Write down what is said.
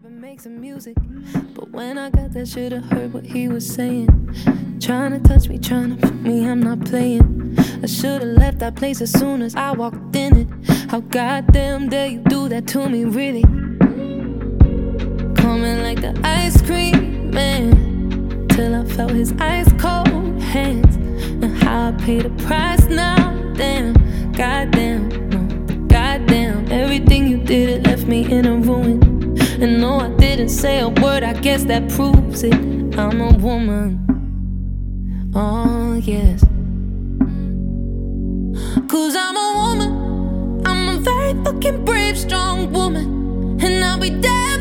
and make some music. But when I got there, should've heard what he was saying. Trying to touch me, trying to put me, I'm not playing. I should've left that place as soon as I walked in it. How goddamn dare you do that to me, really? Coming like the ice cream man, till I felt his ice cold hands. And how I paid the price now, damn. Goddamn, no, goddamn. Everything you did, it left me in a ruin. And no, I didn't say a word, I guess that proves it. I'm a woman, oh yes. Cause I'm a woman, I'm a very fucking brave, strong woman. And I'll be dead